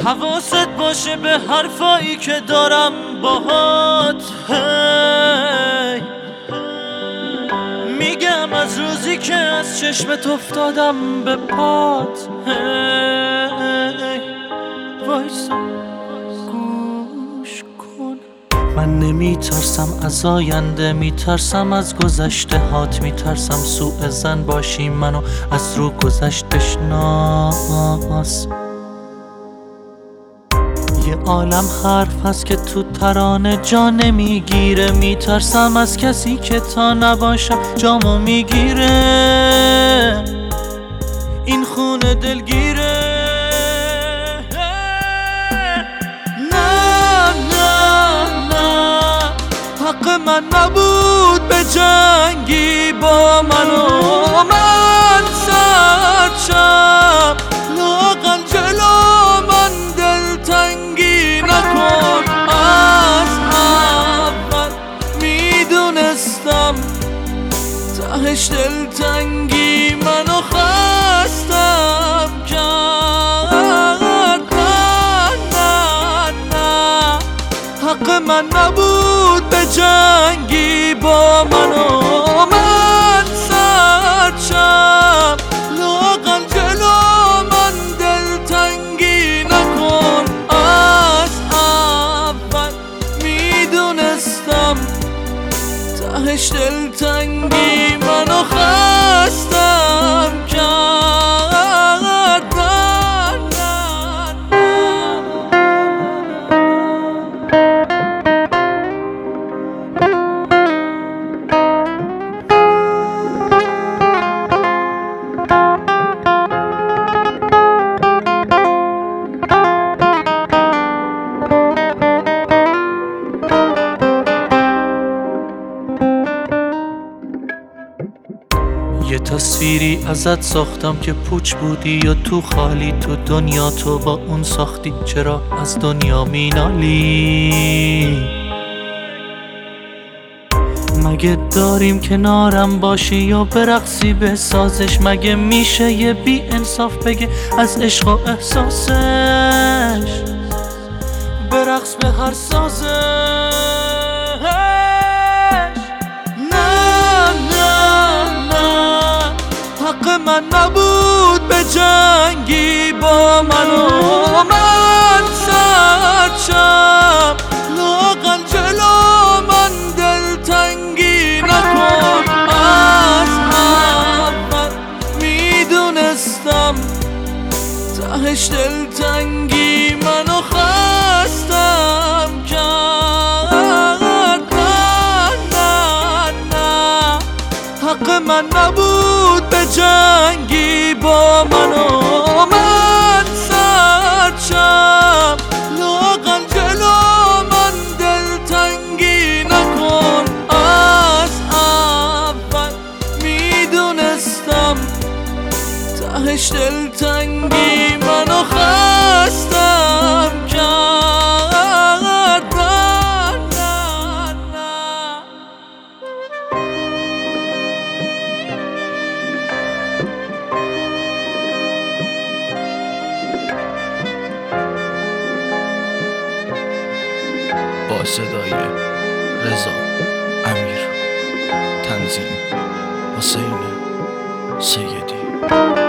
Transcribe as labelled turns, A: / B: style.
A: حواست باشه به حرفایی که دارم باهات. هی میگم از روزی که از چشمت افتادم به پات. هی وایسا گوش کن. من نمیترسم از آینده، میترسم از گذشته هات، میترسم سوء زن باشی منو از رو گذشته شناس. یه عالم حرف هست که تو ترانه جا نمیگیره، میترسم از کسی که تا نباشم جامو میگیره. این خونه دلگیره. نه نه نه حق من نبود به جنگی با منو. من سرشم لاغل جلو من دلتنگی نکن. از اول میدونستم تهش دلتنگی منو خستم کرد. نه نه نه حق من نبود به جنگی با منو. من سرشم لاغل جلو من دلتنگی نکن. از اول میدونستم تهش دلتنگی منو خستم کرد. یه تصویری ازت ساختم که پوچ بودی یا تو خالی، تو دنیا تو با اون ساختی، چرا از دنیا مینالی؟ مگه داریم کنارم باشی یا برقصی به سازش؟ مگه میشه یه بی انصاف بگه از عشق و احساسش برقص به هر سازش؟ حق من نبود به جنگی با منو. من سرشم لاغل جلو من دلتنگی نکن. از اول میدونستم تهش دلتنگی منو خستم کرد. نه نه نه حق من نبود به جنگی با منو. من سرشم لاغل جلو من دلتنگی نکن. از اول میدونستم تهش دلتنگی منو خستم کرد. نه نه نه
B: با صدای رضا امیر، تنظیم حسین سیدی.